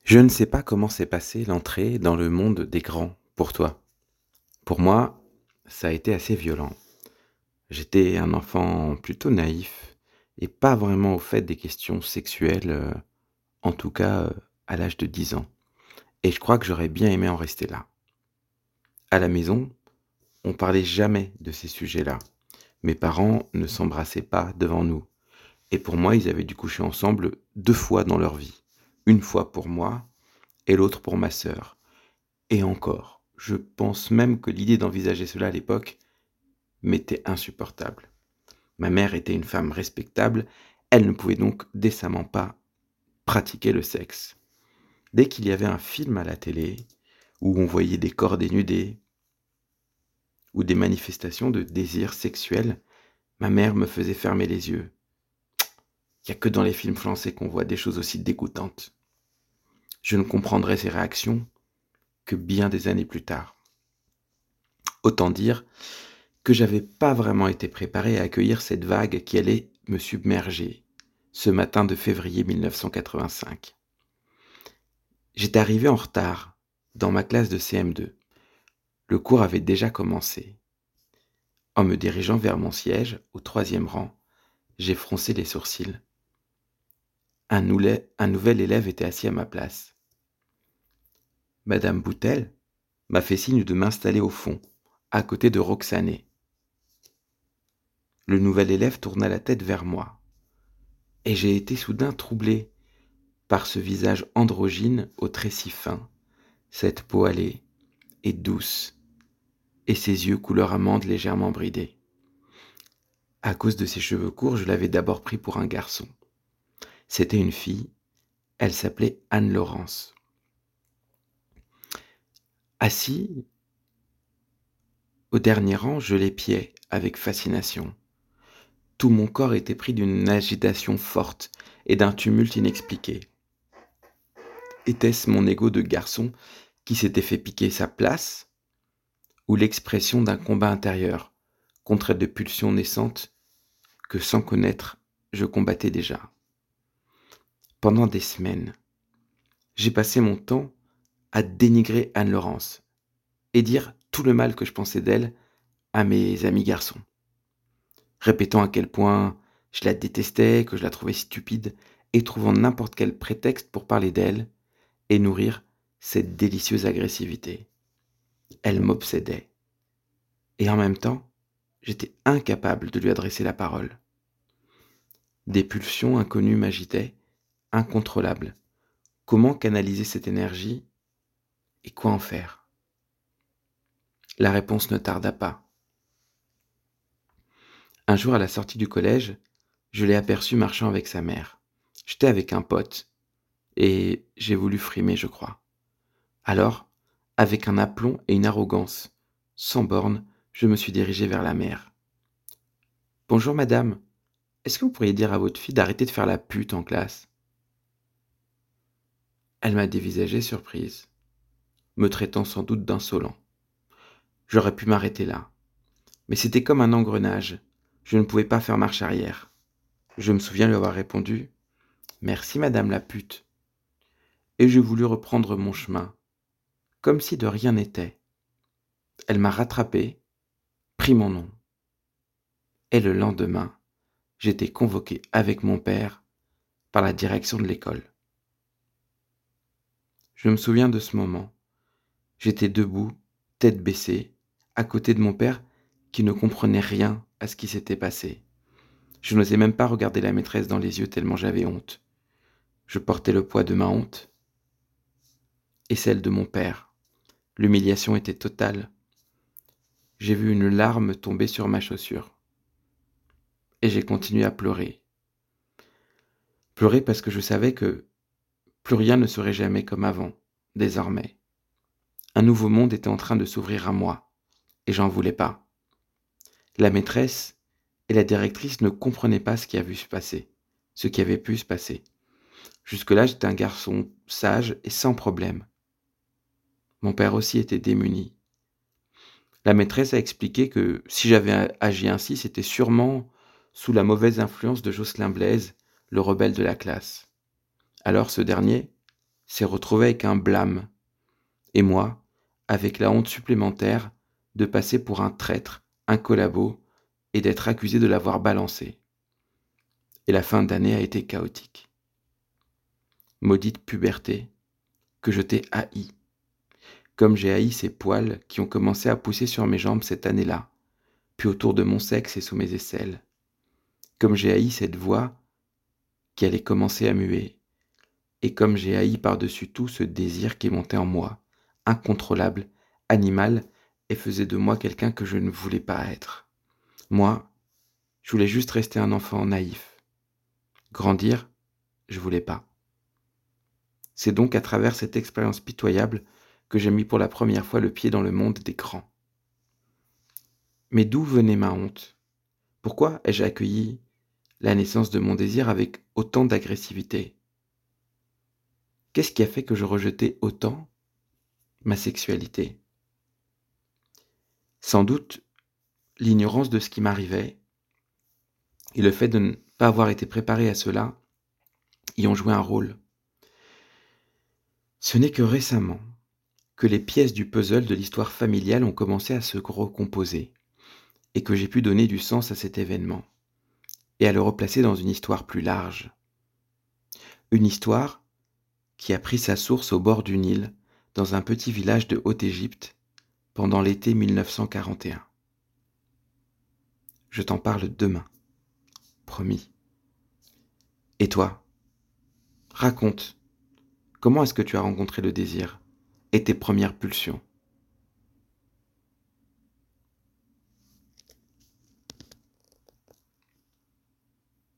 Je ne sais pas comment s'est passée l'entrée dans le monde des grands pour toi. Pour moi, ça a été assez violent. J'étais un enfant plutôt naïf et pas vraiment au fait des questions sexuelles, en tout cas à l'âge de 10 ans. Et je crois que j'aurais bien aimé en rester là. À la maison, on parlait jamais de ces sujets-là. Mes parents ne s'embrassaient pas devant nous. Et pour moi, ils avaient dû coucher ensemble 2 fois dans leur vie. Une fois pour moi et l'autre pour ma sœur. Et encore, je pense même que l'idée d'envisager cela à l'époque m'était insupportable. Ma mère était une femme respectable, elle ne pouvait donc décemment pas pratiquer le sexe. Dès qu'il y avait un film à la télé, où on voyait des corps dénudés, ou des manifestations de désir sexuel, ma mère me faisait fermer les yeux. Il n'y a que dans les films français qu'on voit des choses aussi dégoûtantes. Je ne comprendrai ces réactions que bien des années plus tard. Autant dire que j'avais pas vraiment été préparé à accueillir cette vague qui allait me submerger, ce matin de février 1985. J'étais arrivé en retard, dans ma classe de CM2. Le cours avait déjà commencé. En me dirigeant vers mon siège, au 3e rang, j'ai froncé les sourcils. Un nouvel élève était assis à ma place. Madame Boutel m'a fait signe de m'installer au fond, à côté de Roxané. Le nouvel élève tourna la tête vers moi, et j'ai été soudain troublé par ce visage androgyne aux traits si fins, cette peau hâlée et douce, et ses yeux couleur amande légèrement bridés. À cause de ses cheveux courts, je l'avais d'abord pris pour un garçon. C'était une fille, elle s'appelait Anne-Laurence. Assis au dernier rang, je l'épiais avec fascination. Tout mon corps était pris d'une agitation forte et d'un tumulte inexpliqué. Était-ce mon ego de garçon qui s'était fait piquer sa place, ou l'expression d'un combat intérieur contre des pulsions naissantes que, sans connaître, je combattais déjà. Pendant des semaines, j'ai passé mon temps à dénigrer Anne-Laurence et dire tout le mal que je pensais d'elle à mes amis garçons, répétant à quel point je la détestais, que je la trouvais stupide, et trouvant n'importe quel prétexte pour parler d'elle et nourrir cette délicieuse agressivité. Elle m'obsédait. Et en même temps, j'étais incapable de lui adresser la parole. Des pulsions inconnues m'agitaient, incontrôlables. Comment canaliser cette énergie et quoi en faire? La réponse ne tarda pas. Un jour, à la sortie du collège, je l'ai aperçu marchant avec sa mère. J'étais avec un pote et j'ai voulu frimer, je crois. Alors, avec un aplomb et une arrogance sans borne, je me suis dirigé vers la mère. Bonjour madame, est-ce que vous pourriez dire à votre fille d'arrêter de faire la pute en classe? Elle m'a dévisagé surprise, me traitant sans doute d'insolent. J'aurais pu m'arrêter là, mais c'était comme un engrenage. Je ne pouvais pas faire marche arrière. Je me souviens lui avoir répondu « Merci madame la pute » et j'ai voulu reprendre mon chemin, comme si de rien n'était. Elle m'a rattrapé, pris mon nom. Et le lendemain, j'étais convoqué avec mon père par la direction de l'école. Je me souviens de ce moment. J'étais debout, tête baissée, à côté de mon père qui ne comprenait rien à ce qui s'était passé. Je n'osais même pas regarder la maîtresse dans les yeux tellement j'avais honte. Je portais le poids de ma honte et celle de mon père. L'humiliation était totale. J'ai vu une larme tomber sur ma chaussure. Et j'ai continué à pleurer. Pleurer parce que je savais que plus rien ne serait jamais comme avant, désormais. Un nouveau monde était en train de s'ouvrir à moi, et j'en voulais pas. La maîtresse et la directrice ne comprenaient pas ce qui avait pu se passer. Jusque-là, j'étais un garçon sage et sans problème. Mon père aussi était démuni. La maîtresse a expliqué que si j'avais agi ainsi, c'était sûrement sous la mauvaise influence de Jocelyn Blaise, le rebelle de la classe. Alors ce dernier s'est retrouvé avec un blâme, et moi, avec la honte supplémentaire de passer pour un traître, un collabo, et d'être accusé de l'avoir balancé. Et la fin d'année a été chaotique. Maudite puberté, que je t'ai haï, comme j'ai haï ces poils qui ont commencé à pousser sur mes jambes cette année-là, puis autour de mon sexe et sous mes aisselles, comme j'ai haï cette voix qui allait commencer à muer, et comme j'ai haï par-dessus tout ce désir qui montait en moi, incontrôlable, animal, et faisait de moi quelqu'un que je ne voulais pas être. Moi, je voulais juste rester un enfant naïf. Grandir, je voulais pas. C'est donc à travers cette expérience pitoyable que j'ai mis pour la première fois le pied dans le monde des grands. Mais d'où venait ma honte? Pourquoi ai-je accueilli la naissance de mon désir avec autant d'agressivité? Qu'est-ce qui a fait que je rejetais autant ma sexualité? Sans doute l'ignorance de ce qui m'arrivait et le fait de ne pas avoir été préparé à cela y ont joué un rôle. Ce n'est que récemment que les pièces du puzzle de l'histoire familiale ont commencé à se recomposer et que j'ai pu donner du sens à cet événement et à le replacer dans une histoire plus large. Une histoire qui a pris sa source au bord du Nil, dans un petit village de Haute-Égypte, pendant l'été 1941. Je t'en parle demain, promis. Et toi, raconte, comment est-ce que tu as rencontré le désir et tes premières pulsions?